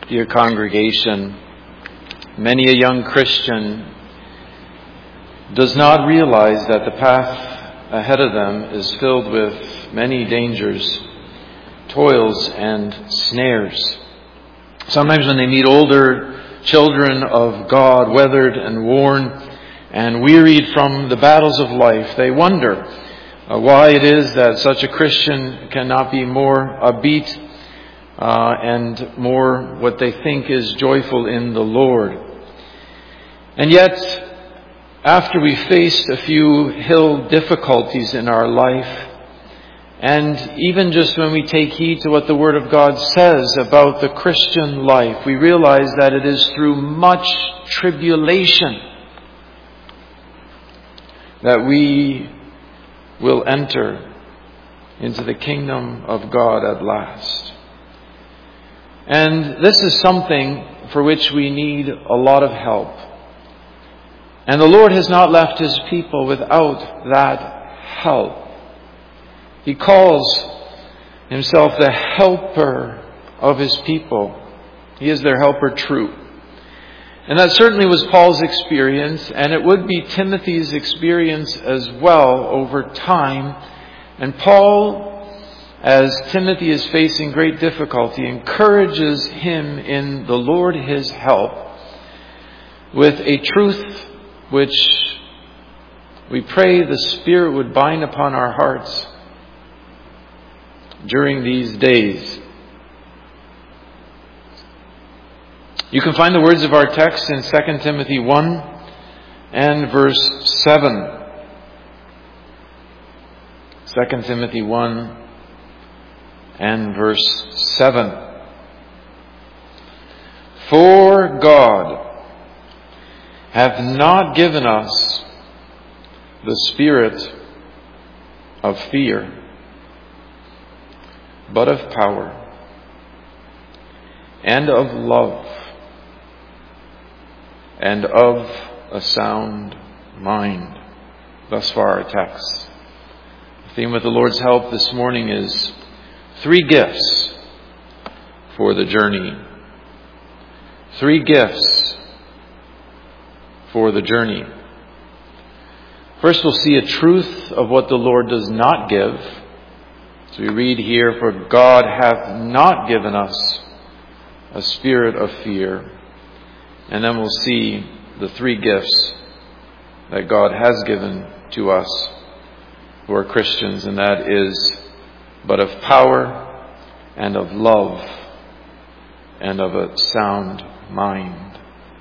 dear congregation, many a young Christian does not realize that the path ahead of them is filled with many dangers, toils, and snares. Sometimes when they meet older children of God, weathered and worn and wearied from the battles of life, they wonder why it is that such a Christian cannot be more upbeat and more what they think is joyful in the Lord. And yet, after we faced a few hill difficulties in our life, and even just when we take heed to what the Word of God says about the Christian life, we realize that it is through much tribulation that we will enter into the kingdom of God at last. And this is something for which we need a lot of help. And the Lord has not left His people without that help. He calls Himself the helper of His people. He is their helper true. And that certainly was Paul's experience, and it would be Timothy's experience as well over time. And Paul, as Timothy is facing great difficulty, encourages him in the Lord his help with a truth which we pray the Spirit would bind upon our hearts during these days. You can find the words of our text in 2 Timothy 1 and verse 7. 2 Timothy 1 and verse 7. For God hath not given us the spirit of fear, but of power and of love and of a sound mind. Thus far our text. The theme with the Lord's help this morning is 3 gifts for the journey. 3 gifts for the journey. First, we'll see a truth of what the Lord does not give. So we read here, for God hath not given us a spirit of fear. And then we'll see the 3 gifts that God has given to us who are Christians, and that is but of power and of love and of a sound mind.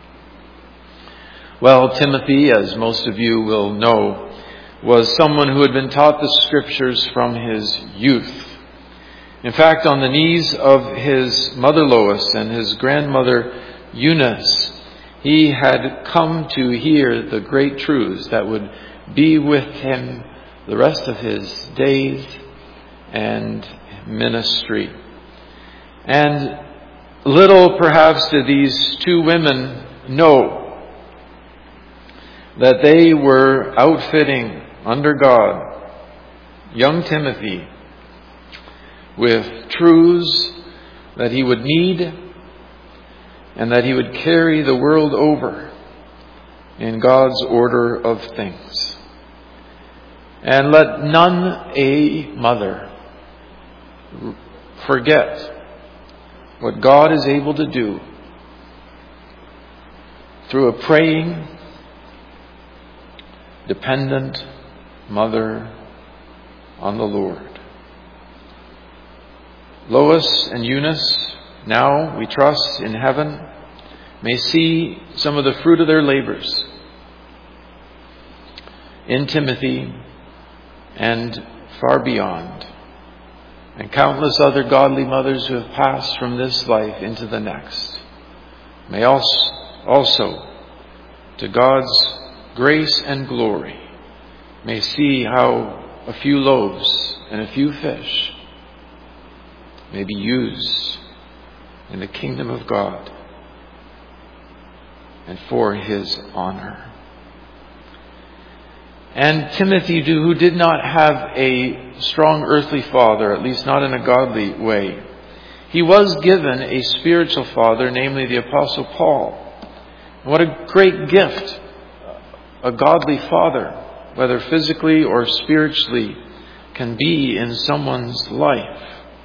Well, Timothy, as most of you will know, was someone who had been taught the Scriptures from his youth. In fact, on the knees of his mother Lois and his grandmother Eunice, he had come to hear the great truths that would be with him the rest of his days and ministry. And little perhaps did these 2 women know that they were outfitting under God young Timothy with truths that he would need and that he would carry the world over in God's order of things. And let none a mother forget what God is able to do through a praying, dependent mother on the Lord. Lois and Eunice, now we trust in heaven, may see some of the fruit of their labors in Timothy and far beyond, and countless other godly mothers who have passed from this life into the next may also to God's grace and glory, may see how a few loaves and a few fish may be used in the kingdom of God and for His honor. And Timothy, who did not have a strong earthly father, at least not in a godly way, he was given a spiritual father, namely the Apostle Paul. What a great gift a godly father, whether physically or spiritually, can be in someone's life.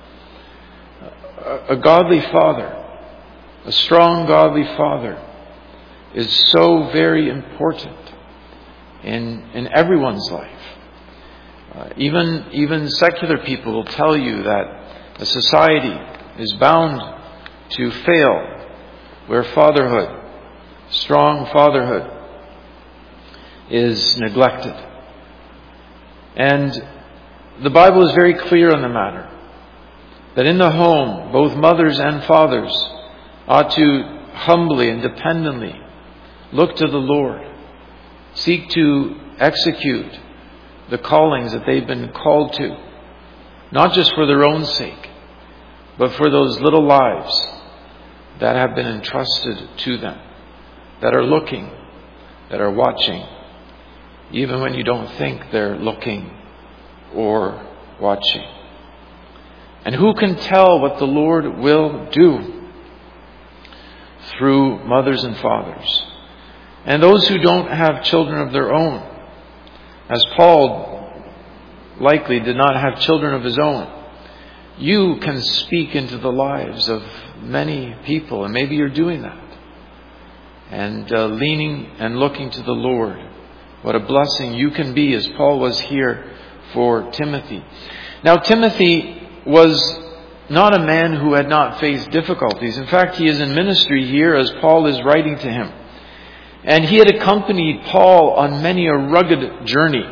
A godly father, a strong godly father, is so very important in everyone's life. Even secular people will tell you that a society is bound to fail where strong fatherhood, is neglected. And the Bible is very clear on the matter, that in the home, both mothers and fathers ought to humbly and dependently look to the Lord, seek to execute the callings that they've been called to, not just for their own sake, but for those little lives that have been entrusted to them, that are looking, that are watching, even when you don't think they're looking or watching. And who can tell what the Lord will do through mothers and fathers? And those who don't have children of their own, as Paul likely did not have children of his own, you can speak into the lives of many people, and maybe you're doing that. And leaning and looking to the Lord. What a blessing you can be, as Paul was here for Timothy. Now, Timothy was not a man who had not faced difficulties. In fact, he is in ministry here as Paul is writing to him. And he had accompanied Paul on many a rugged journey.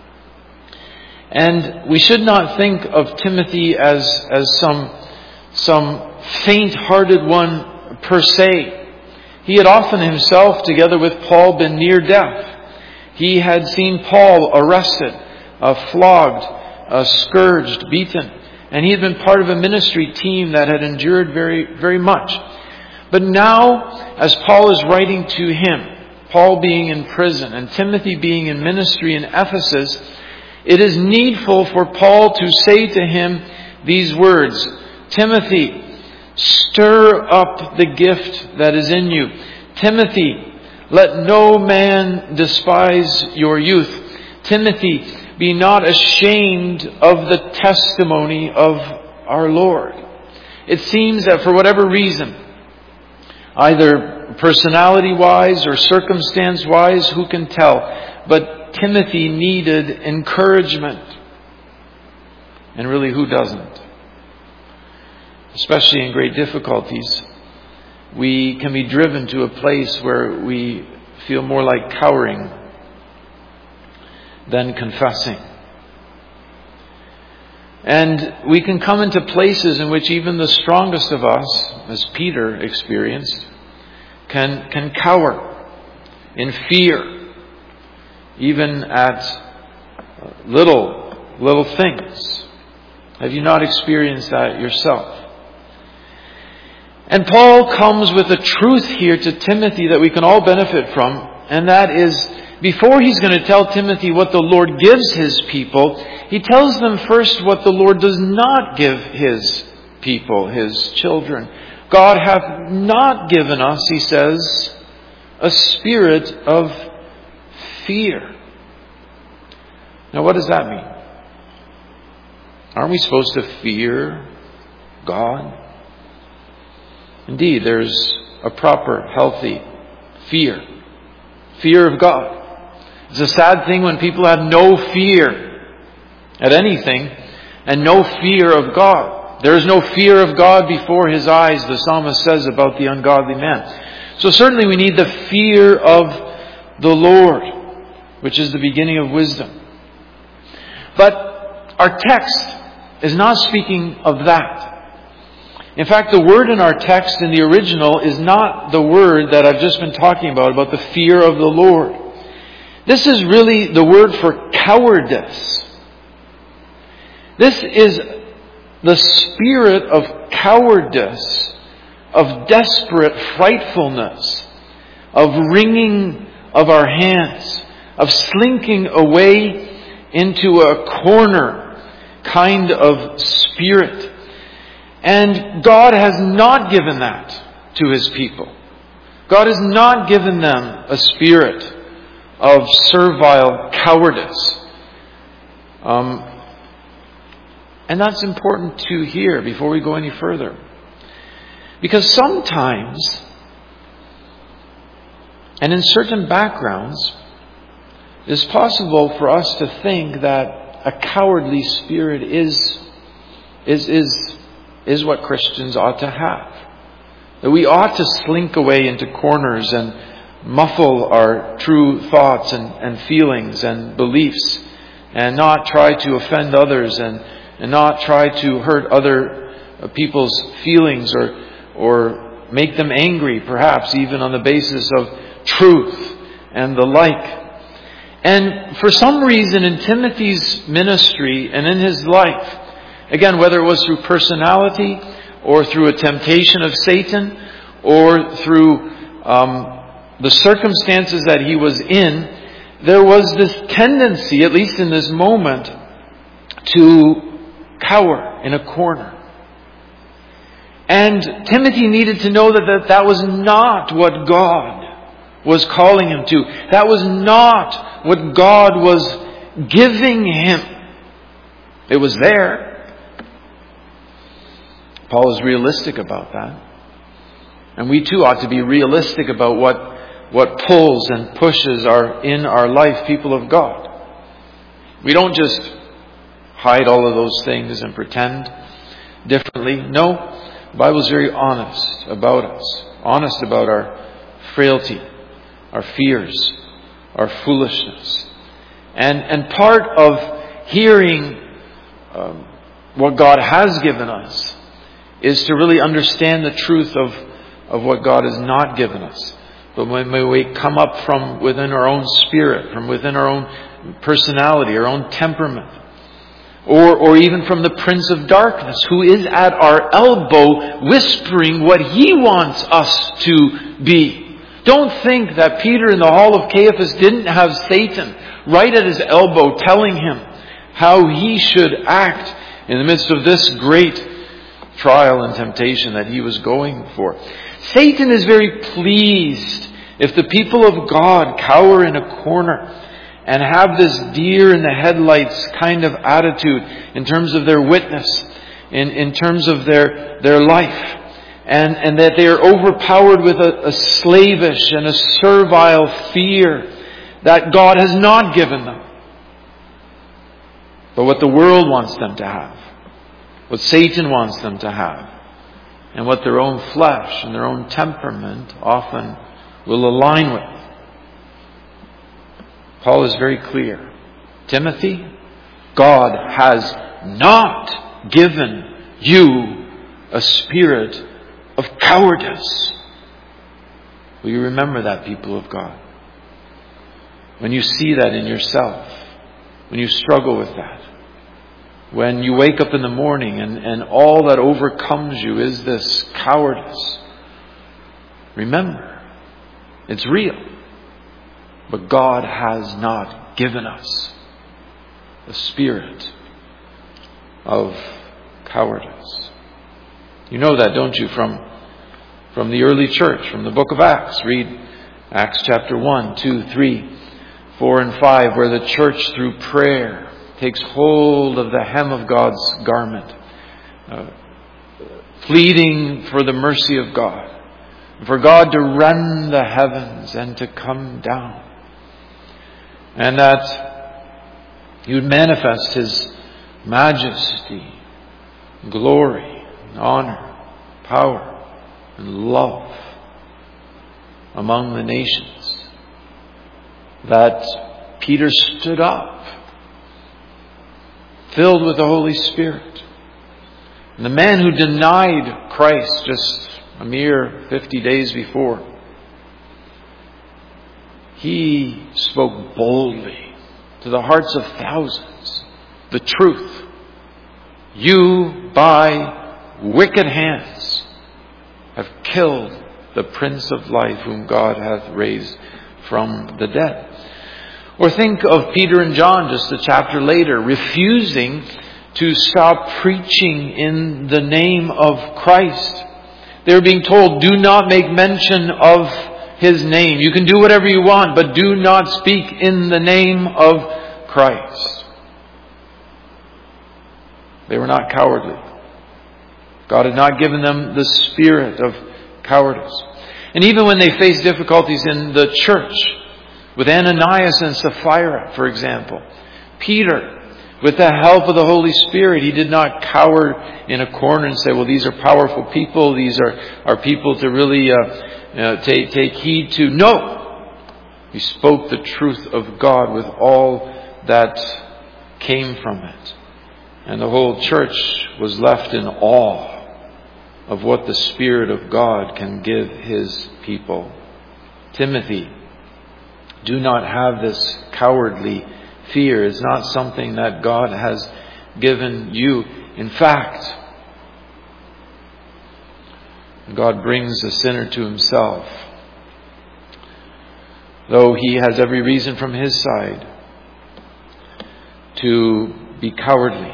And we should not think of Timothy as some faint-hearted one per se. He had often himself, together with Paul, been near death. He had seen Paul arrested, flogged, scourged, beaten. And he had been part of a ministry team that had endured very, very much. But now, as Paul is writing to him, Paul being in prison and Timothy being in ministry in Ephesus, it is needful for Paul to say to him these words: Timothy, stir up the gift that is in you. Timothy, let no man despise your youth. Timothy, be not ashamed of the testimony of our Lord. It seems that for whatever reason, either personality-wise or circumstance-wise, who can tell, but Timothy needed encouragement. And really, who doesn't? Especially in great difficulties, we can be driven to a place where we feel more like cowering than confessing. And we can come into places in which even the strongest of us, as Peter experienced, can cower in fear, even at little things. Have you not experienced that yourself? And Paul comes with a truth here to Timothy that we can all benefit from, and that is, before he's going to tell Timothy what the Lord gives his people, he tells them first what the Lord does not give his people, his children. God hath not given us, he says, a spirit of fear. Now, what does that mean? Aren't we supposed to fear God? Indeed, there's a proper, healthy fear. Fear of God. It's a sad thing when people have no fear at anything and no fear of God. There is no fear of God before His eyes, the psalmist says about the ungodly man. So certainly we need the fear of the Lord, which is the beginning of wisdom. But our text is not speaking of that. In fact, the word in our text in the original is not the word that I've just been talking about the fear of the Lord. This is really the word for cowardice. This is the spirit of cowardice, of desperate frightfulness, of wringing of our hands, of slinking away into a corner kind of spirit. And God has not given that to His people. God has not given them a spirit of servile cowardice. And that's important to hear before we go any further. Because sometimes, and in certain backgrounds, it's possible for us to think that a cowardly spirit is what Christians ought to have. That we ought to slink away into corners and muffle our true thoughts and feelings and beliefs, and not try to offend others and not try to hurt other people's feelings or make them angry, perhaps even on the basis of truth and the like. And for some reason in Timothy's ministry and in his life, again, whether it was through personality or through a temptation of Satan or through the circumstances that he was in, there was this tendency, at least in this moment, to cower in a corner. And Timothy needed to know that was not what God was calling him to. That was not what God was giving him. It was there. Paul is realistic about that. And we too ought to be realistic about what pulls and pushes are in our life, people of God. We don't just hide all of those things and pretend differently. No, the Bible is very honest about us. Honest about our frailty, our fears, our foolishness. And part of hearing what God has given us is to really understand the truth of what God has not given us. But when we come up from within our own spirit, from within our own personality, our own temperament, or even from the Prince of Darkness, who is at our elbow whispering what he wants us to be. Don't think that Peter in the hall of Caiaphas didn't have Satan right at his elbow telling him how he should act in the midst of this great trial and temptation that he was going for. Satan is very pleased if the people of God cower in a corner and have this deer in the headlights kind of attitude in terms of their witness, in terms of their life, and that they are overpowered with a slavish and a servile fear that God has not given them, but what the world wants them to have, what Satan wants them to have, and what their own flesh and their own temperament often will align with. Paul is very clear. Timothy, God has not given you a spirit of cowardice. Will you remember that, people of God? When you see that in yourself, when you struggle with that, when you wake up in the morning and all that overcomes you is this cowardice, remember, it's real. But God has not given us a spirit of cowardice. You know that, don't you, from the early church, from the book of Acts. Read Acts chapter 1, 2, 3, 4, and 5, where the church through prayer takes hold of the hem of God's garment, pleading for the mercy of God, for God to rend the heavens and to come down, and that He would manifest His majesty, glory, honor, power, and love among the nations. That Peter stood up, filled with the Holy Spirit. And the man who denied Christ just a mere 50 days before, he spoke boldly to the hearts of thousands the truth. You, by wicked hands, have killed the Prince of Life, whom God hath raised from the dead. Or think of Peter and John just a chapter later, refusing to stop preaching in the name of Christ. They were being told, do not make mention of His name. You can do whatever you want, but do not speak in the name of Christ. They were not cowardly. God had not given them the spirit of cowardice. And even when they faced difficulties in the church, with Ananias and Sapphira, for example, Peter, with the help of the Holy Spirit, he did not cower in a corner and say, well, these are powerful people. These are people to really take heed to. No! He spoke the truth of God with all that came from it. And the whole church was left in awe of what the Spirit of God can give His people. Timothy, do not have this cowardly fear. It's not something that God has given you. In fact, God brings a sinner to Himself, though he has every reason from his side to be cowardly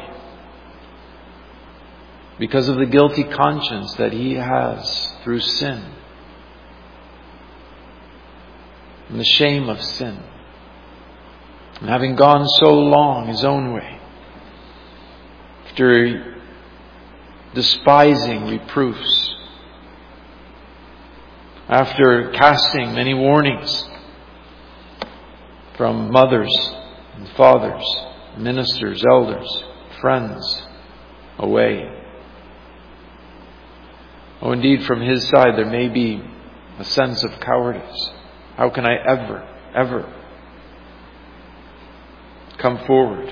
because of the guilty conscience that he has through sin and the shame of sin. And having gone so long his own way, after despising reproofs, after casting many warnings from mothers and fathers, ministers, elders, friends, away. Oh, indeed, from his side there may be a sense of cowardice. How can I ever come forward?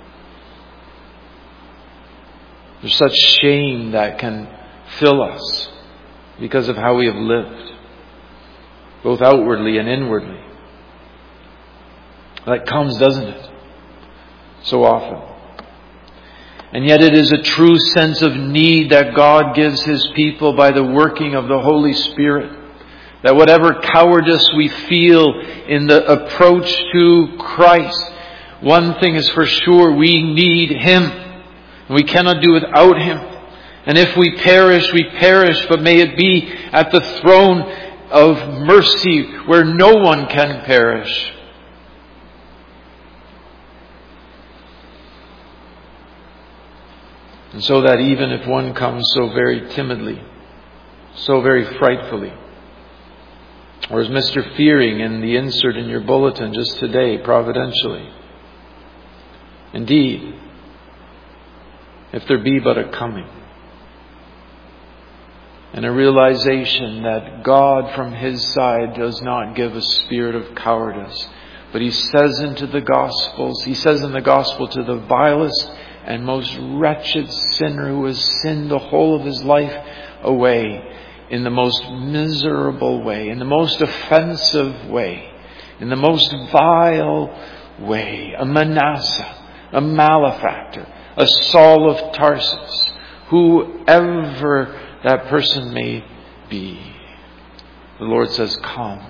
There's such shame that can fill us because of how we have lived, both outwardly and inwardly. That comes, doesn't it? So often. And yet it is a true sense of need that God gives His people by the working of the Holy Spirit. That whatever cowardice we feel in the approach to Christ, one thing is for sure, we need Him. We cannot do without Him. And if we perish, but may it be at the throne of mercy where no one can perish. And so that even if one comes so very timidly, so very frightfully, or as Mr. Fearing in the insert in your bulletin just today, providentially, indeed, if there be but a coming, and a realization that God from His side does not give a spirit of cowardice, but He says in the Gospel to the vilest and most wretched sinner who has sinned the whole of his life away in the most miserable way, in the most offensive way, in the most vile way, a Manasseh, a malefactor, a Saul of Tarsus, whoever that person may be. The Lord says, come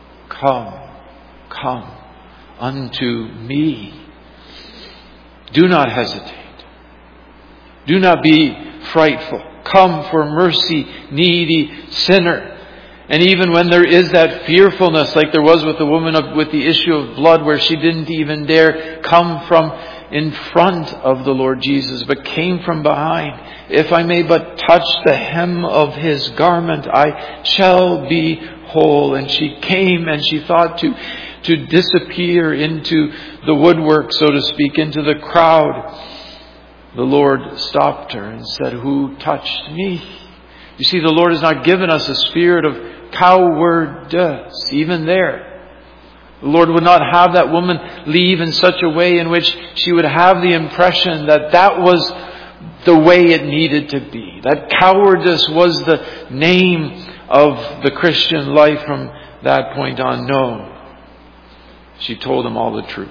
unto me. Do not hesitate. Do not be frightful. Come for mercy, needy sinner. And even when there is that fearfulness, like there was with the woman with the issue of blood, where she didn't even dare come from in front of the Lord Jesus, but came from behind. If I may but touch the hem of His garment, I shall be whole. And she came and she thought to disappear into the woodwork, so to speak, into the crowd. The Lord stopped her and said, who touched me? You see, the Lord has not given us a spirit of cowardice. Even there, the Lord would not have that woman leave in such a way in which she would have the impression that was the way it needed to be. That cowardice was the name of the Christian life from that point on. No. She told him all the truth.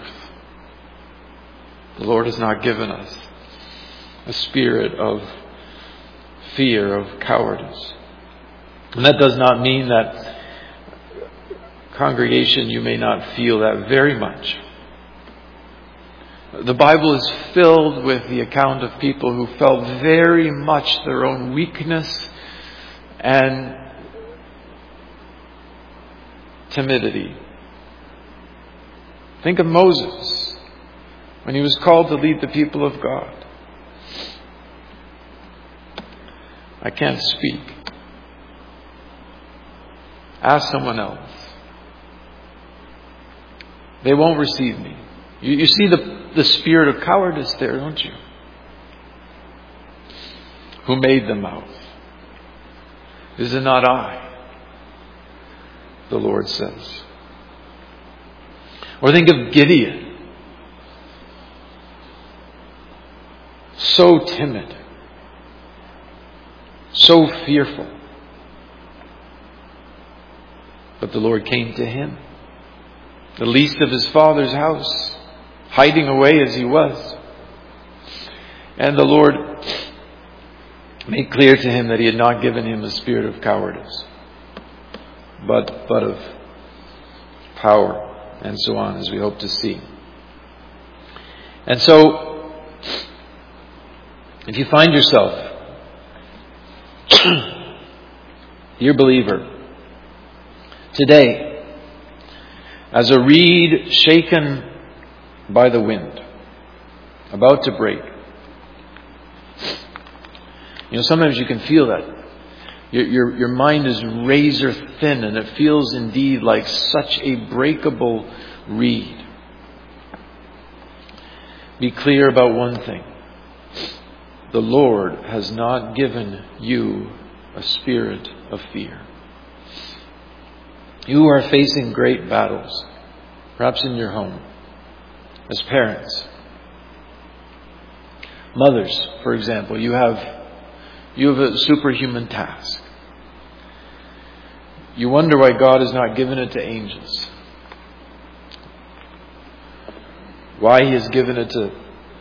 The Lord has not given us a spirit of fear, of cowardice. And that does not mean that, congregation, you may not feel that very much. The Bible is filled with the account of people who felt very much their own weakness and timidity. Think of Moses when he was called to lead the people of God. I can't speak. Ask someone else. They won't receive me. You see the spirit of cowardice there, don't you? Who made the mouth? Is it not I? The Lord says. Or think of Gideon. So timid. So fearful. But the Lord came to him, the least of his father's house, hiding away as he was. And the Lord made clear to him that he had not given him a spirit of cowardice, but of power, and so on, as we hope to see. And so, if you find yourself, dear believer, today, as a reed shaken by the wind, about to break. Sometimes you can feel that. Your mind is razor thin, and it feels indeed like such a breakable reed. Be clear about one thing. The Lord has not given you a spirit of fear. You are facing great battles, perhaps in your home, as parents. Mothers, for example, you have a superhuman task. You wonder why God has not given it to angels. Why He has given it to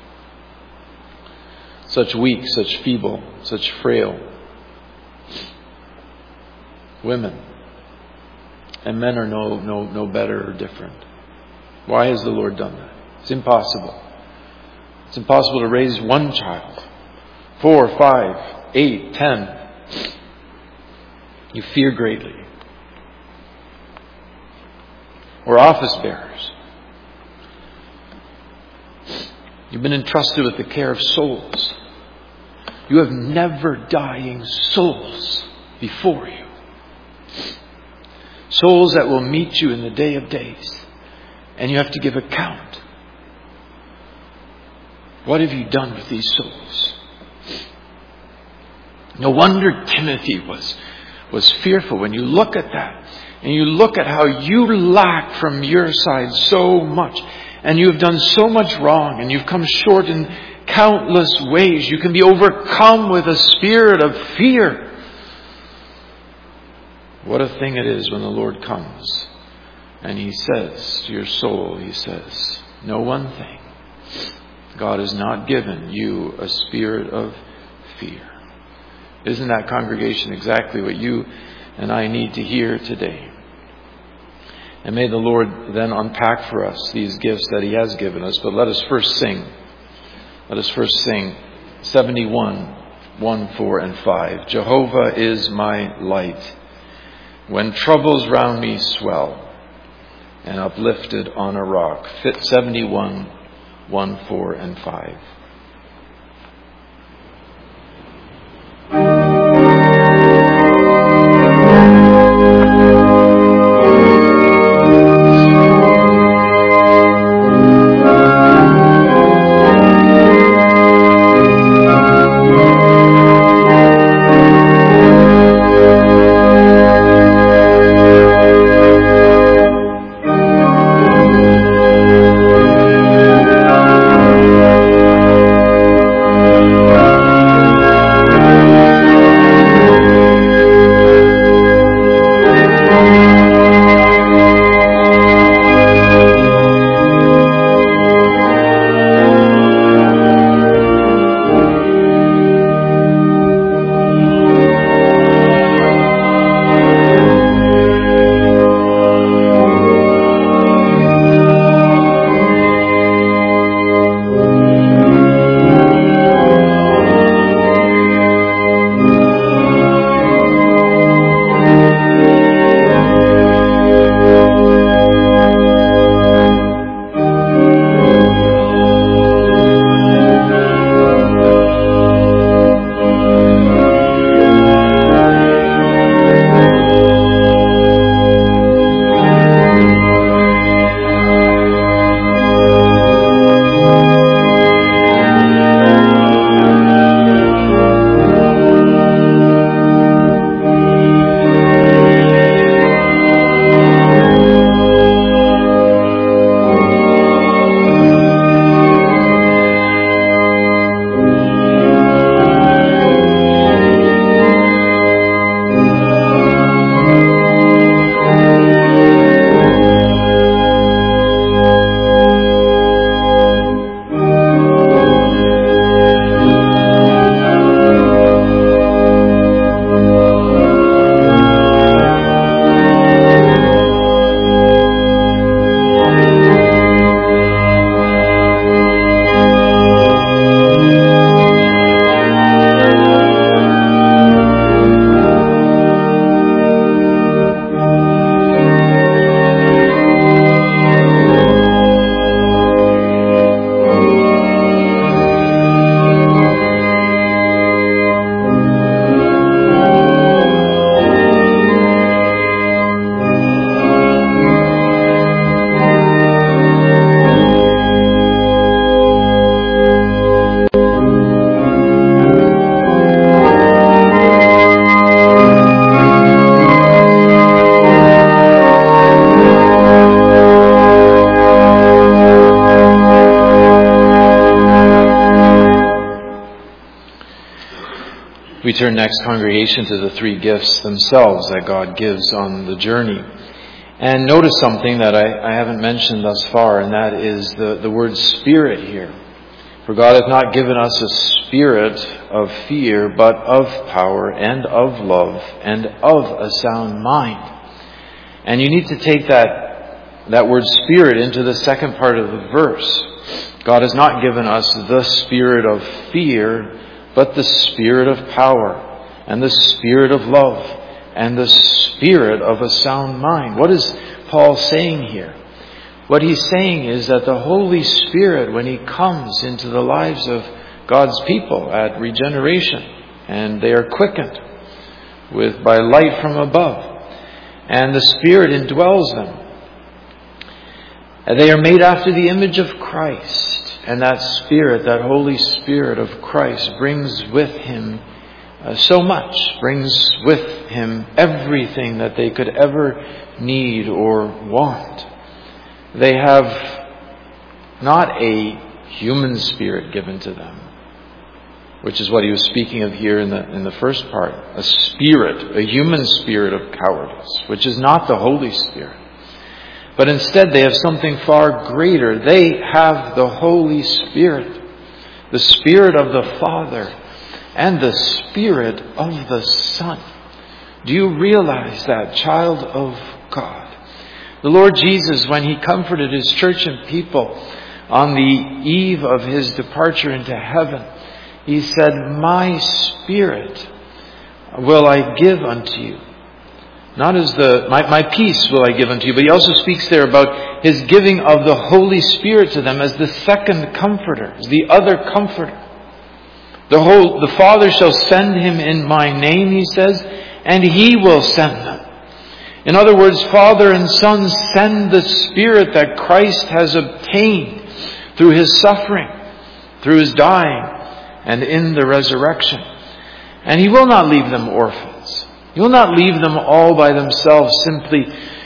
such weak, such feeble, such frail women. And men are no better or different. Why has the Lord done that? It's impossible. It's impossible to raise one child. 4, 5, 8, 10. You fear greatly. Or office bearers. You've been entrusted with the care of souls. You have never dying souls before you. Souls that will meet you in the day of days. And you have to give account. What have you done with these souls? No wonder Timothy was fearful. When you look at that, and you look at how you lack from your side so much, and you've done so much wrong, and you've come short in countless ways, you can be overcome with a spirit of fear. What a thing it is when the Lord comes and He says to your soul, He says, know one thing. God has not given you a spirit of fear. Isn't that, congregation, exactly what you and I need to hear today? And may the Lord then unpack for us these gifts that He has given us. But let us first sing. Let us first sing 71, 1, 4, and 5. Jehovah is my light. When troubles round me swell, and uplifted on a rock. Fit 71, 1, 4, and 5. We turn next, congregation, to the three gifts themselves that God gives on the journey. And notice something that I haven't mentioned thus far, and that is the word spirit here. For God hath not given us a spirit of fear, but of power and of love and of a sound mind. And you need to take that word spirit into the second part of the verse. God has not given us the spirit of fear, but the spirit of power and the spirit of love and the spirit of a sound mind. What is Paul saying here? What he's saying is that the Holy Spirit, when He comes into the lives of God's people at regeneration, and they are quickened by light from above, and the Spirit indwells them, and they are made after the image of Christ, and that Spirit, that Holy Spirit of Christ, brings with Him so much, brings with Him everything that they could ever need or want. They have not a human spirit given to them, which is what he was speaking of here in the first part. A spirit, a human spirit of cowardice, which is not the Holy Spirit. But instead they have something far greater. They have the Holy Spirit, the Spirit of the Father, and the Spirit of the Son. Do you realize that, child of God? The Lord Jesus, when He comforted His church and people on the eve of His departure into heaven, He said, "My Spirit will I give unto you." Not as my peace will I give unto you, but He also speaks there about His giving of the Holy Spirit to them as the second comforter, as the other comforter. The Father shall send Him in my name, He says, and He will send them. In other words, Father and Son send the Spirit that Christ has obtained through His suffering, through His dying, and in the resurrection. And He will not leave them orphans. He will not leave them all by themselves, simply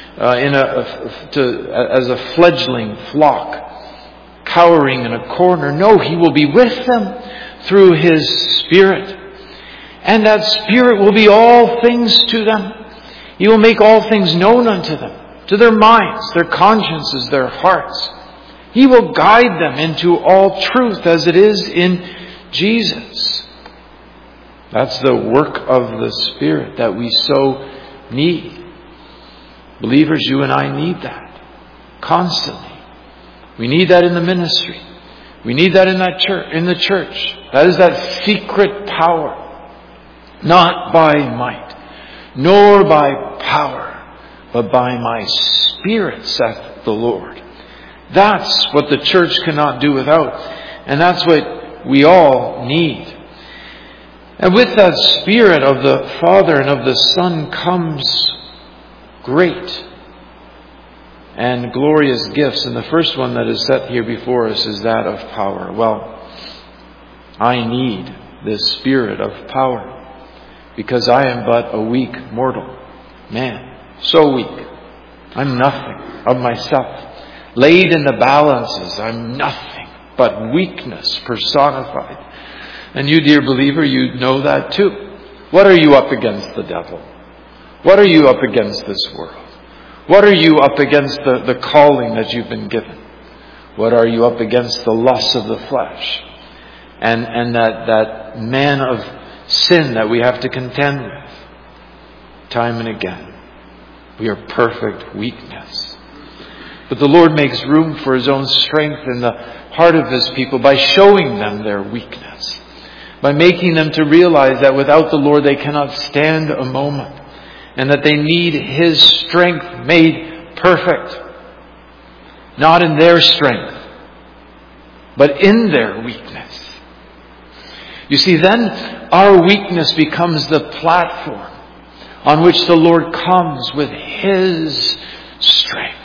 as a fledgling flock, cowering in a corner. No, He will be with them through His Spirit. And that Spirit will be all things to them. He will make all things known unto them, to their minds, their consciences, their hearts. He will guide them into all truth as it is in Jesus. That's the work of the Spirit that we so need. Believers, you and I need that constantly. We need that in the ministry. We need that in the church. That is that secret power. Not by might, nor by power, but by my Spirit, saith the Lord. That's what the church cannot do without. And that's what we all need. And with that Spirit of the Father and of the Son comes great and glorious gifts. And the first one that is set here before us is that of power. Well, I need this Spirit of power, because I am but a weak mortal man. So weak. I'm nothing of myself. Laid in the balances, I'm nothing but weakness personified. And you, dear believer, you know that too. What are you up against the devil? What are you up against this world? What are you up against the calling that you've been given? What are you up against the lusts of the flesh? And that man of sin that we have to contend with time and again. We are perfect weakness. But the Lord makes room for His own strength in the heart of His people by showing them their weakness, by making them to realize that without the Lord they cannot stand a moment, and that they need His strength made perfect, not in their strength, but in their weakness. You see, then our weakness becomes the platform on which the Lord comes with His strength.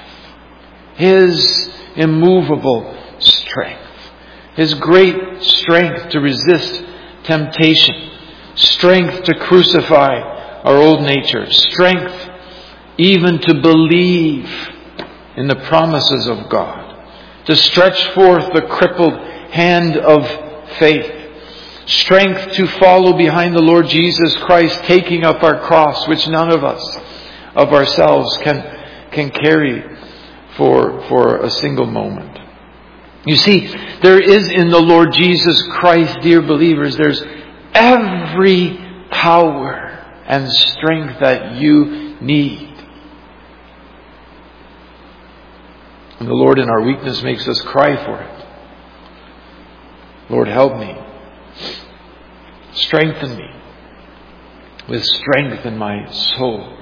His immovable strength. His great strength to resist temptation. Strength to crucify our old nature. Strength even to believe in the promises of God. To stretch forth the crippled hand of faith. Strength to follow behind the Lord Jesus Christ, taking up our cross, which none of us of ourselves can carry for a single moment. You see, there is in the Lord Jesus Christ, dear believers, there's every power and strength that you need. And the Lord in our weakness makes us cry for it. Lord, help me. Strengthen me with strength in my soul.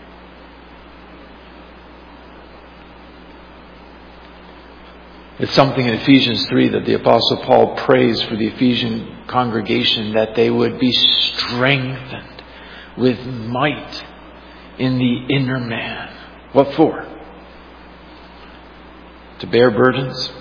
It's something in Ephesians 3 that the Apostle Paul prays for the Ephesian congregation, that they would be strengthened with might in the inner man. What for? To bear burdens,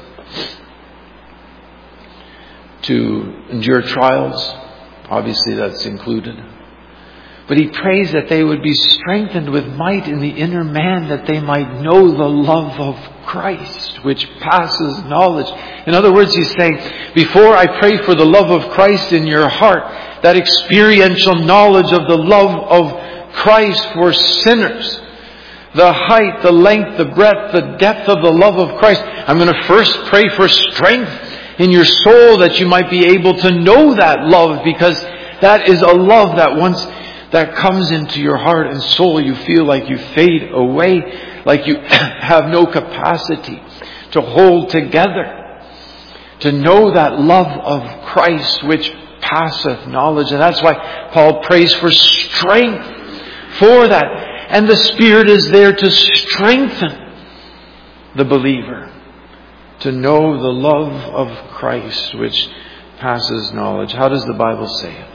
to endure trials. Obviously that's included. But he prays that they would be strengthened with might in the inner man, that they might know the love of Christ, which passes knowledge. In other words, he's saying, before I pray for the love of Christ in your heart, that experiential knowledge of the love of Christ for sinners, the height, the length, the breadth, the depth of the love of Christ. I'm going to first pray for strength in your soul, that you might be able to know that love, because that is a love that once that comes into your heart and soul, you feel like you fade away, like you have no capacity to hold together, to know that love of Christ which passeth knowledge. And that's why Paul prays for strength for that. And the Spirit is there to strengthen the believer, to know the love of Christ which passes knowledge. How does the Bible say it?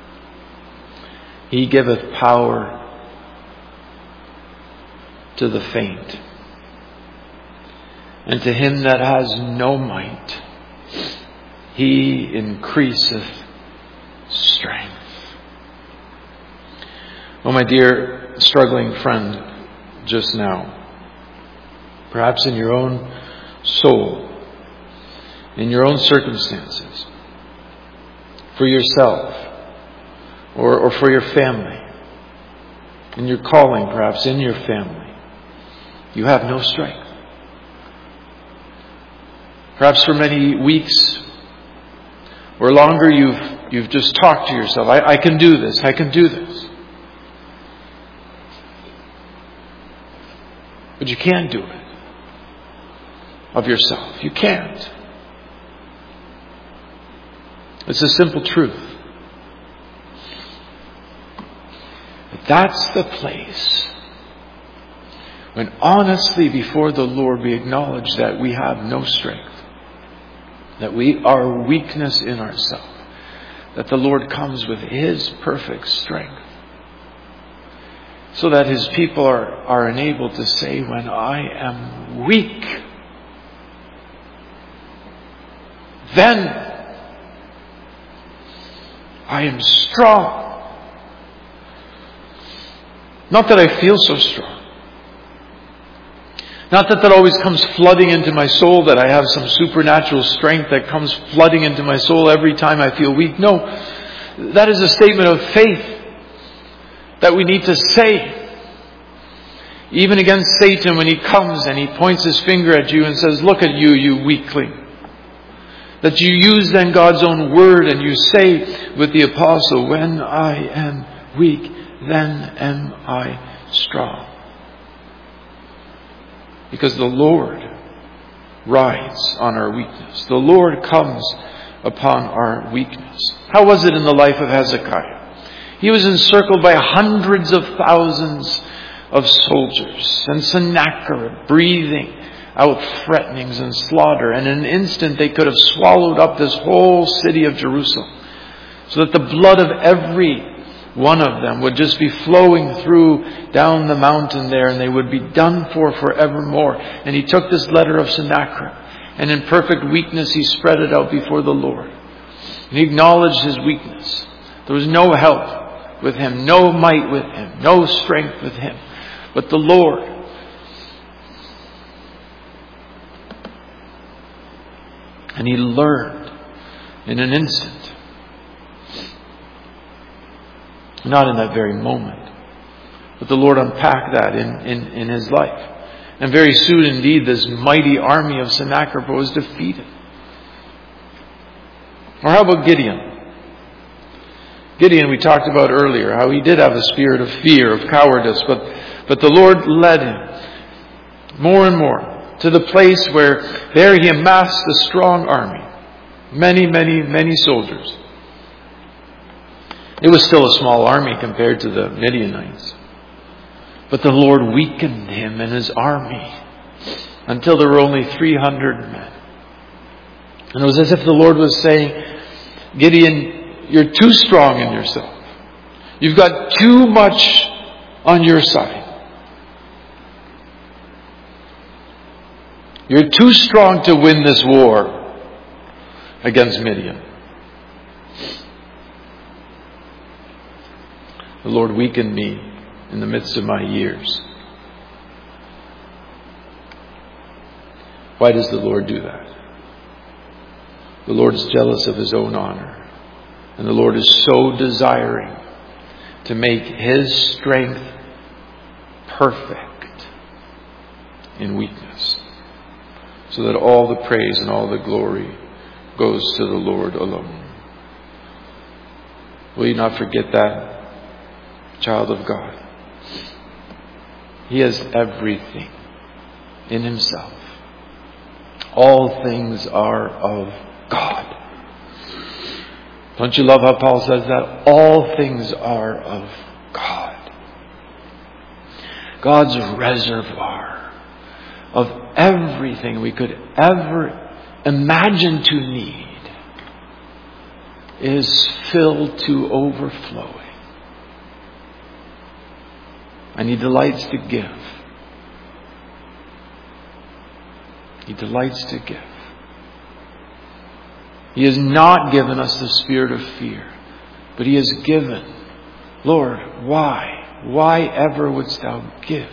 He giveth power to the faint, and to him that has no might, He increaseth strength. Oh, my dear struggling friend, just now, perhaps in your own soul, in your own circumstances, for yourself, or for your family, in your calling, perhaps in your family, you have no strength. Perhaps for many weeks or longer, you've just talked to yourself, I can do this, I can do this. But you can't do it of yourself. You can't. It's a simple truth. But that's the place when honestly before the Lord we acknowledge that we have no strength, that we are weakness in ourselves, that the Lord comes with His perfect strength, so that His people are enabled to say, when I am weak, then I am strong. Not that I feel so strong. Not that always comes flooding into my soul, that I have some supernatural strength that comes flooding into my soul every time I feel weak. No, that is a statement of faith that we need to say. Even against Satan, when he comes and he points his finger at you and says, look at you, you weakling. That you use then God's own word and you say with the apostle, when I am weak, then am I strong. Because the Lord rides on our weakness. The Lord comes upon our weakness. How was it in the life of Hezekiah? He was encircled by hundreds of thousands of soldiers, and Sennacherib breathing out threatenings and slaughter. And in an instant they could have swallowed up this whole city of Jerusalem, so that the blood of every one of them would just be flowing through down the mountain there, and they would be done for forevermore. And he took this letter of Sennacherib, and in perfect weakness he spread it out before the Lord. And he acknowledged his weakness. There was no help with him, no might with him, no strength with him, but the Lord. And he learned in an instant Not in that very moment. But the Lord unpacked that in his life. And very soon indeed this mighty army of Sennacherib was defeated. Or how about Gideon? Gideon we talked about earlier, how he did have a spirit of fear, of cowardice, but the Lord led him more and more to the place where there he amassed a strong army. Many soldiers. It was still a small army compared to the Midianites. But the Lord weakened him and his army until there were only 300 men. And it was as if the Lord was saying, Gideon, you're too strong in yourself. You've got too much on your side. You're too strong to win this war against Midian. The Lord weakened me in the midst of my years. Why does the Lord do that? The Lord is jealous of his own honor. And the Lord is so desiring to make his strength perfect in weakness, so that all the praise and all the glory goes to the Lord alone. Will you not forget that, child of God? He has everything in himself. All things are of God. Don't you love how Paul says that? All things are of God. God's reservoir of everything we could ever imagine to need is filled to overflowing. And he delights to give. He delights to give. He has not given us the spirit of fear, but he has given, Lord, why? Why ever wouldst thou give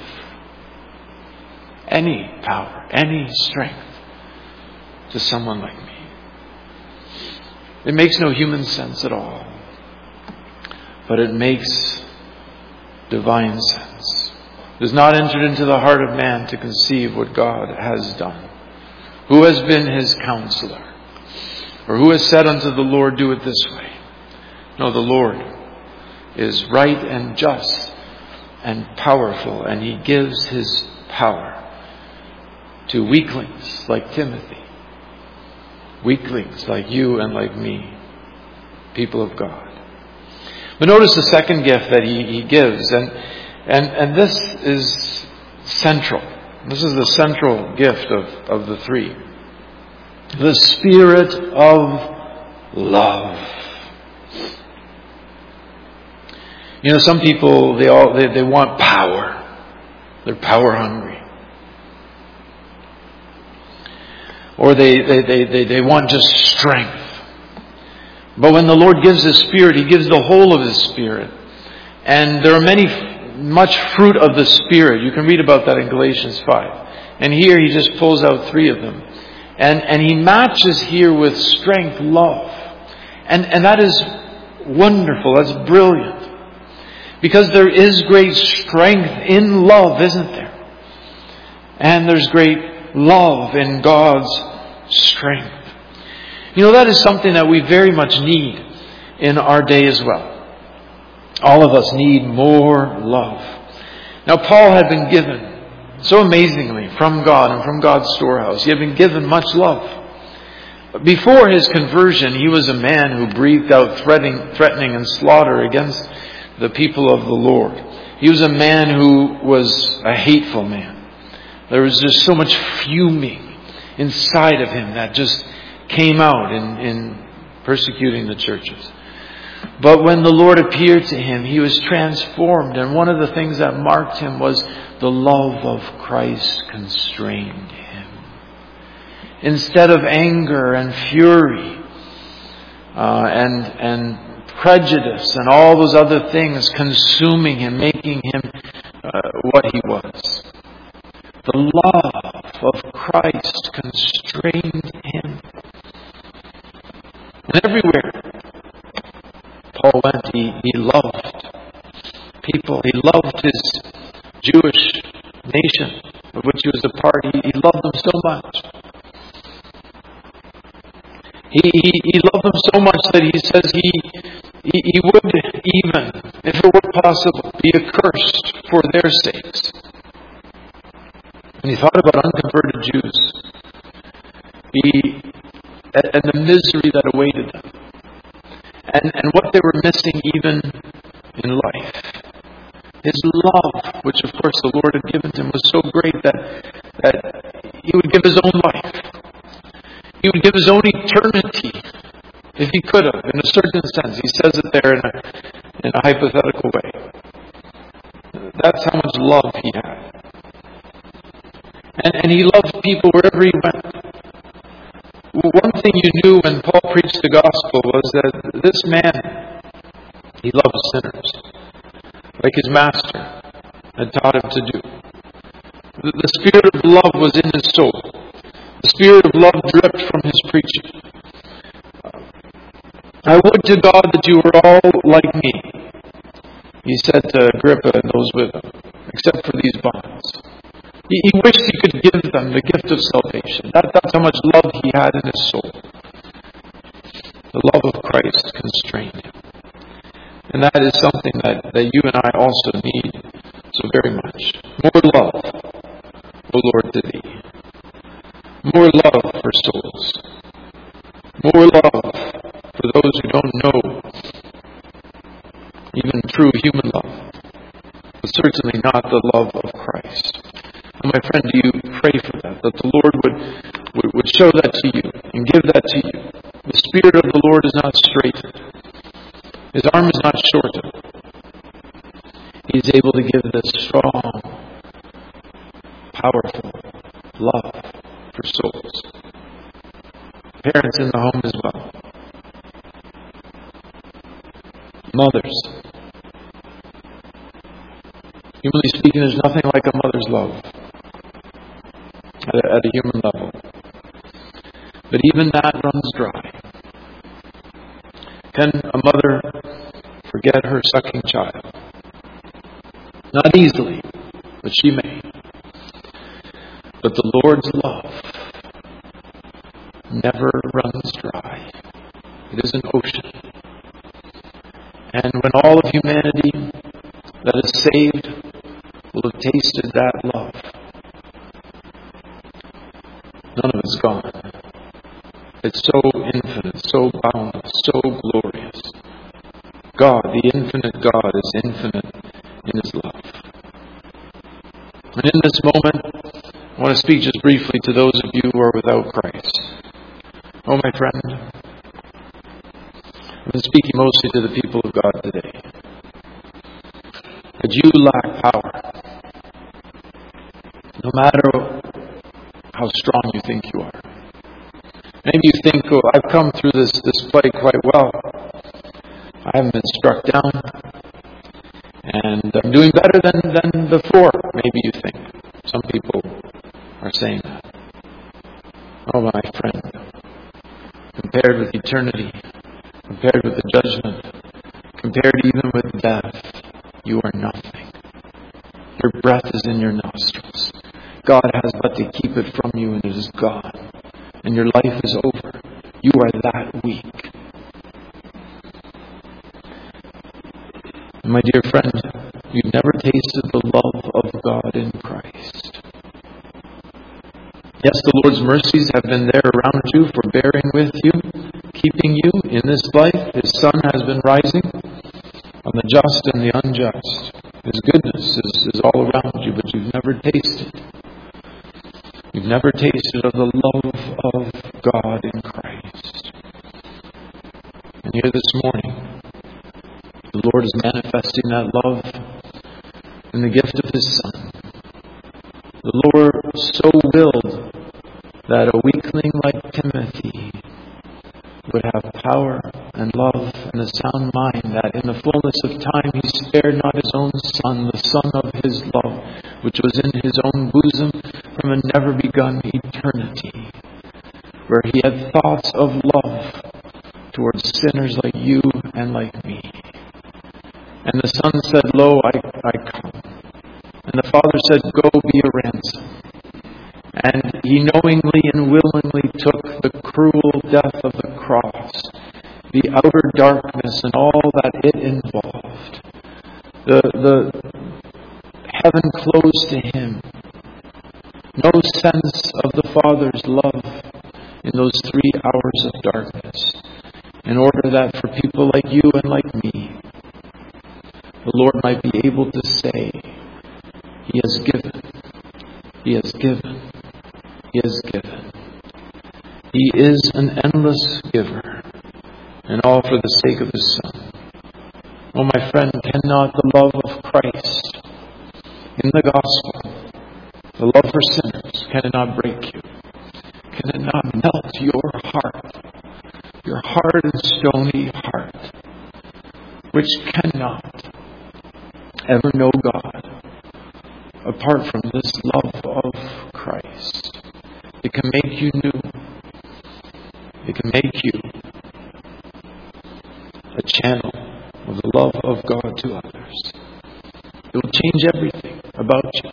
any power, any strength to someone like me? It makes no human sense at all, but it makes divine sense. It has not entered into the heart of man to conceive what God has done. Who has been his counselor? Or who has said unto the Lord, do it this way? No, the Lord is right and just and powerful, and he gives his power to weaklings like Timothy, weaklings like you and like me, people of God. But notice the second gift that he gives, and this is central. This is the central gift of the three. The spirit of love. You know, some people, they want power. They're power hungry. Or they want just strength. But when the Lord gives his spirit, he gives the whole of his spirit. And there are much fruit of the spirit. You can read about that in Galatians 5. And here he just pulls out three of them. And he matches here with strength, love. And that is wonderful. That's brilliant. Because there is great strength in love, isn't there? And there's great love in God's strength. You know, that is something that we very much need in our day as well. All of us need more love. Now, Paul had been given so amazingly from God and from God's storehouse. He had been given much love. Before his conversion, he was a man who breathed out threatening and slaughter against the people of the Lord. He was a man who was a hateful man. There was just so much fuming inside of him that just came out in persecuting the churches. But when the Lord appeared to him, he was transformed. And one of the things that marked him was the love of Christ constrained him. Instead of anger and fury and prejudice and all those other things consuming him, making him what he was, the love of Christ constrained him. And everywhere Paul went, he loved He loved his Jewish nation, of which he was a part. He loved them so much. He loved them so much that he says he would even, if it were possible, be accursed for their sakes. And he thought about unconverted Jews and the misery that awaited them, and what they were missing even in life. His love, which of course the Lord had given to him, was so great that he would give his own life. He would give his own eternity if he could have, in a certain sense. He says it there in a hypothetical way. That's how much love he had. And he loved people wherever he went. One thing you knew when Paul preached the gospel was that this man, he loved sinners, like his master had taught him to do. The spirit of love was in his soul. The spirit of love dripped from his preaching. I would to God that you were all like me, he said to Agrippa and those with him, except for these bonds. He wished he could give them the gift of salvation. That's how much love he had in his soul. The love of Christ constrained him. And that is something that you and I also need so very much. More love, O Lord, to thee. More love for souls. More love for those who don't know even true human love, but certainly not the love of Christ. And my friend, do you pray for that the Lord would show that to you and give that to you? The Spirit of the Lord is not straitened. His arm is not shortened. He is able to give this strong, powerful love for souls. Parents in the home as well. Mothers. Humanly speaking, there's nothing like a mother's love at a human level. But even that runs dry. Can a mother forget her sucking child? Not easily, but she may. But the Lord's love never runs dry. It is an ocean. And when all of humanity that is saved will have tasted that love, none of it's gone. It's so infinite, so boundless, so glorious. God, the infinite God, is infinite in His love. And in this moment, I want to speak just briefly to those of you who are without Christ. Oh, my friend, I've been speaking mostly to the people of God today. That you lack power. No matter how strong you think you are. Maybe you think, oh, I've come through this fight quite well. I haven't been struck down. And I'm doing better than before, maybe you think. Some people are saying that. Oh, my friend. Compared with eternity, compared with the judgment, compared even with death, you are nothing. Your breath is in your nostrils. God has but to keep it from you and it is gone. And your life is over. You are that weak. My dear friend, you've never tasted the love of God in Christ. Yes, the Lord's mercies have been there around you, forbearing with you, keeping you in this life. His sun has been rising on the just and the unjust. His goodness is all around you, but you've never tasted. You've never tasted of the love of God in Christ. And here this morning, the Lord is manifesting that love in the gift of His Son. The Lord so willed that a weakling like Timothy would have power and love and a sound mind, that in the fullness of time He spared not His own Son, the Son of His love, which was in His own bosom from a never begun eternity, where He had thoughts of love towards sinners like you and like me. And the Son said, Lo, I I come. And the Father said, go be a ransom. And He knowingly and willingly took the cruel death of the cross, the outer darkness and all that it involved. The heaven closed to Him. No sense of the Father's love in those 3 hours of darkness. In order that for people like you and like me, the Lord might be able to say, He has given, He has given, He has given. He is an endless giver, and all for the sake of His Son. Oh, my friend, cannot the love of Christ in the gospel, the love for sinners, can it not break you? Can it not melt your hard and stony heart, which cannot ever know God apart from this love of Christ? It can make you new. It can make you a channel of the love of God to others. It will change everything about you.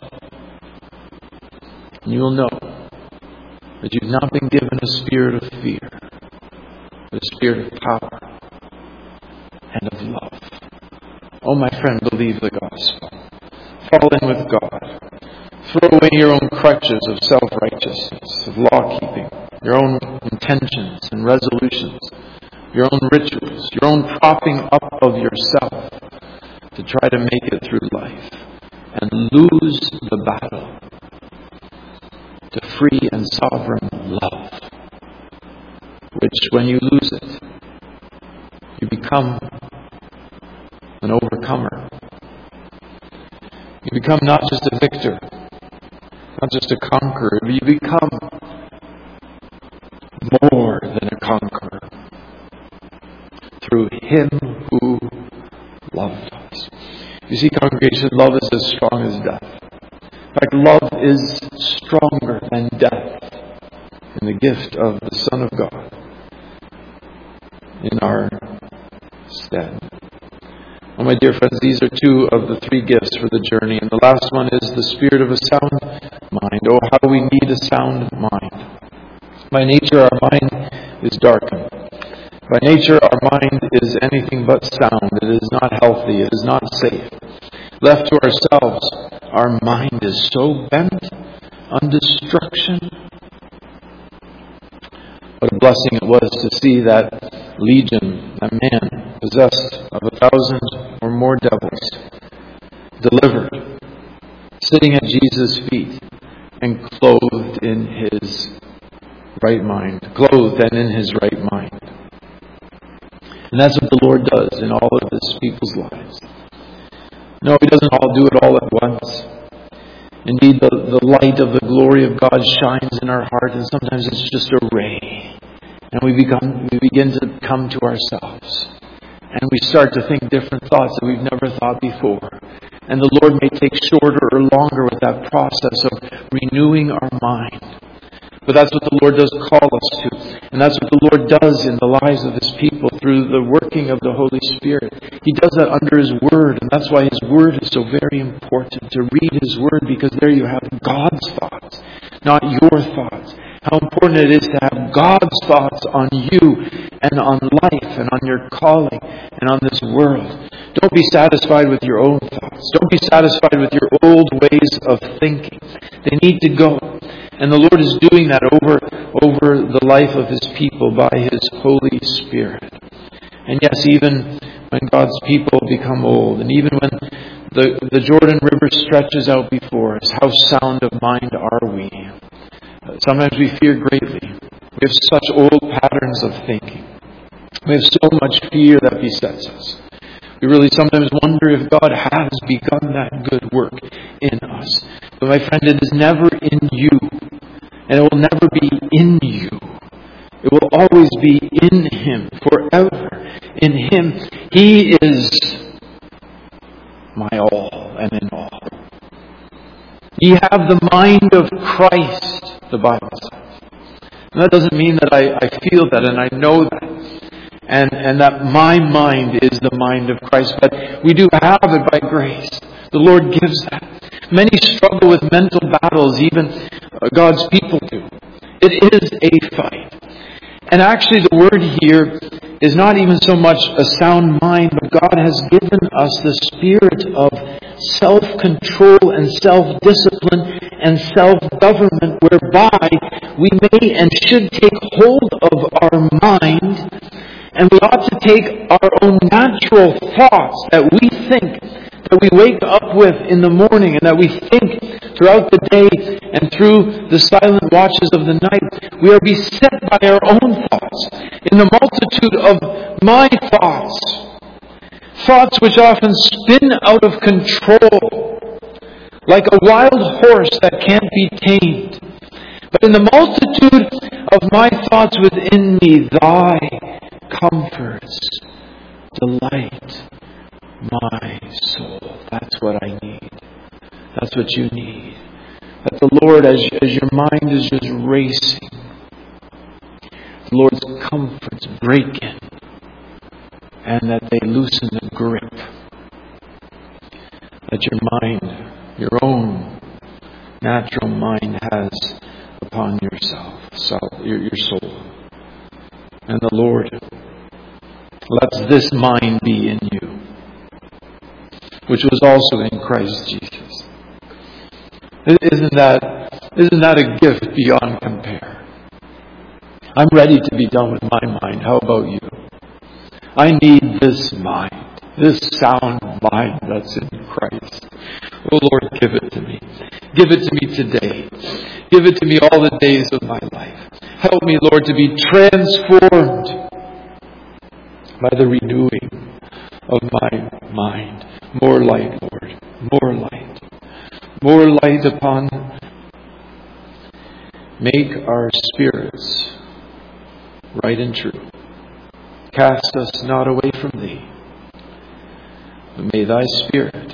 And you will know that you've not been given a spirit of fear, but a spirit of power and of love. Oh, my friend, believe the gospel. Fall in with God. Throw away your own crutches of self-righteousness, of law-keeping, your own intentions and resolutions, your own rituals, your own propping up of yourself to try to make it through life, and lose the battle to free and sovereign love, which when you lose it, you become an overcomer. You become not just a victor, not just a conqueror, but you become more than a conqueror through Him who loved us. You see, congregation, love is as strong as death. In fact, love is stronger than death in the gift of the Son of God in our stead. Oh, my dear friends, these are 2 of the 3 gifts for the journey. And the last one is the spirit of a sound mind. Oh, how we need a sound mind. By nature, our mind is darkened. By nature, our mind is anything but sound. It is not healthy. It is not safe. Left to ourselves, our mind is so bent on destruction. What a blessing it was to see that legion, that man possessed of 1,000 or more devils, delivered, sitting at Jesus' feet and clothed in His right mind. Clothed and in His right mind. And that's what the Lord does in all of His people's lives. No, He doesn't all do it all at once. Indeed, the light of the glory of God shines in our heart, and sometimes it's just a ray. And we begin to come to ourselves. And we start to think different thoughts that we've never thought before. And the Lord may take shorter or longer with that process of renewing our mind. But that's what the Lord does call us to. And that's what the Lord does in the lives of His people through the working of the Holy Spirit. He does that under His Word. And that's why His Word is so very important, to read His Word, because there you have God's thoughts, not your thoughts. How important it is to have God's thoughts on you and on life and on your calling and on this world. Don't be satisfied with your own thoughts. Don't be satisfied with your old ways of thinking. They need to go. And the Lord is doing that over the life of His people by His Holy Spirit. And yes, even when God's people become old, and even when the Jordan River stretches out before us, how sound of mind are we? Sometimes we fear greatly. We have such old patterns of thinking. We have so much fear that besets us. We really sometimes wonder if God has begun that good work in us. But my friend, it is never in you. And it will never be in you. It will always be in Him, forever. In Him, He is my all and in all. Ye have the mind of Christ, the Bible says. And that doesn't mean that I feel that and I know that. And that my mind is the mind of Christ. But we do have it by grace. The Lord gives that. Many struggle with mental battles, even God's people do. It is a fight. And actually the word here is not even so much a sound mind, but God has given us the spirit of self-control and self-discipline and self-government, whereby we may and should take hold of our mind, and we ought to take our own natural thoughts that we think, that we wake up with in the morning, and that we think throughout the day and through the silent watches of the night. We are beset by our own thoughts. In the multitude of my thoughts, thoughts which often spin out of control, like a wild horse that can't be tamed. But in the multitude of my thoughts within me, thy comforts delight my soul. That's what I need. That's what you need. That the Lord, as your mind is just racing, the Lord's comforts break in, and that they loosen the grip. That your mind, your own natural mind has upon yourself, your soul. And the Lord lets this mind be in you, which was also in Christ Jesus. Isn't that a gift beyond compare? I'm ready to be done with my mind. How about you? I need this mind, this sound mind that's in Christ. Oh Lord, give it to me. Give it to me today. Give it to me all the days of my life. Help me, Lord, to be transformed by the renewing of my mind. More light, Lord. More light. More light upon. Make our spirits right and true. Cast us not away from Thee, but may Thy Spirit,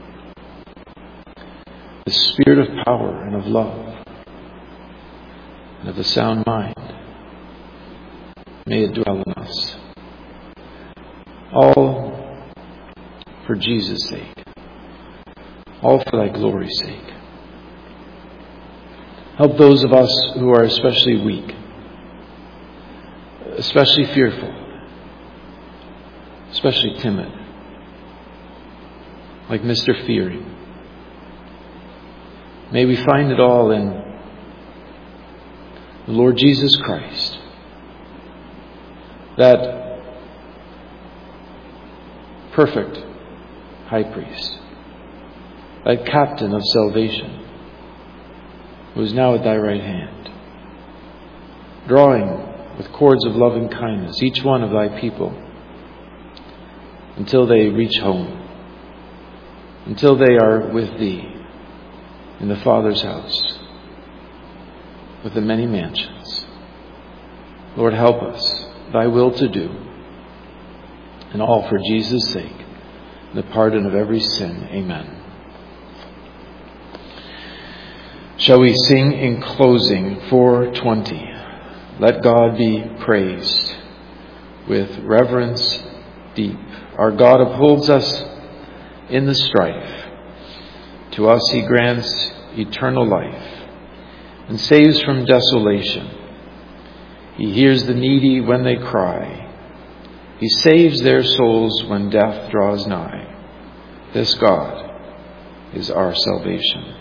the Spirit of power and of love and of a sound mind, may it dwell in us. All for Jesus' sake. All for Thy glory's sake. Help those of us who are especially weak, especially fearful, especially timid, like Mr. Fearing. May we find it all in the Lord Jesus Christ, that perfect high priest, that captain of salvation, who is now at Thy right hand, drawing with cords of loving kindness each one of Thy people until they reach home, until they are with Thee in the Father's house with the many mansions. Lord, help us, Thy will to do, and all for Jesus' sake, the pardon of every sin. Amen. Shall we sing in closing 420? Let God be praised with reverence deep. Our God upholds us in the strife. To us He grants eternal life and saves from desolation. He hears the needy when they cry. He saves their souls when death draws nigh. This God is our salvation.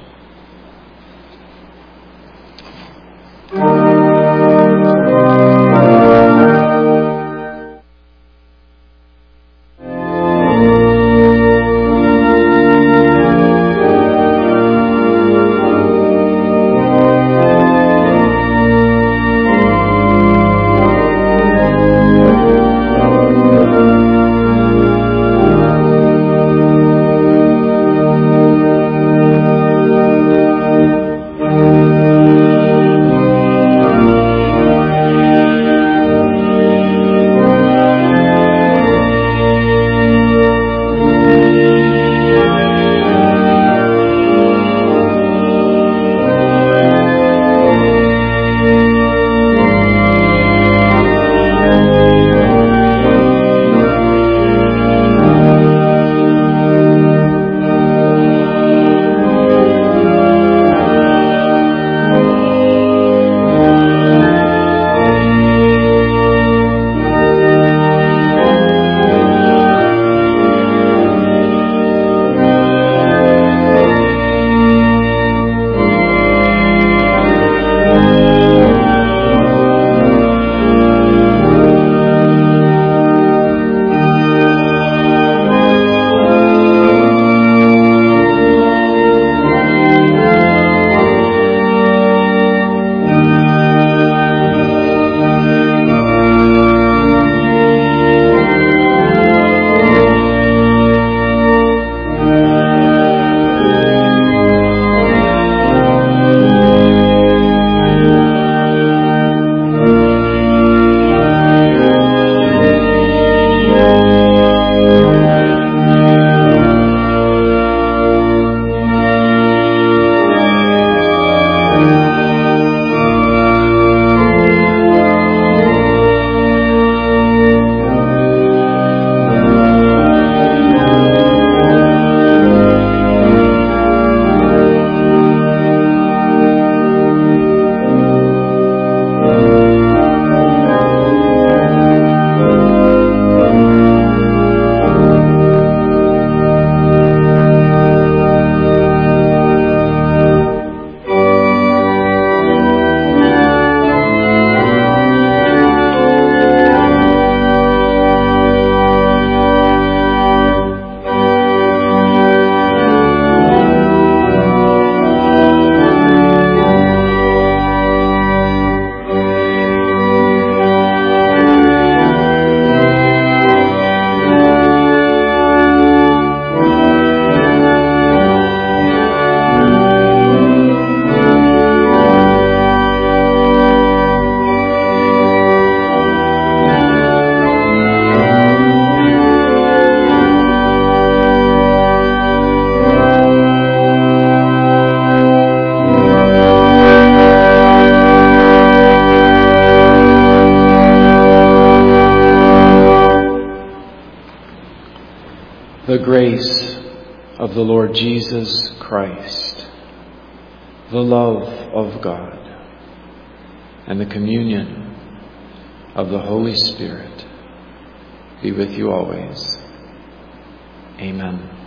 the grace of the Lord Jesus Christ, the love of God, and the communion of the Holy Spirit be with you always. Amen.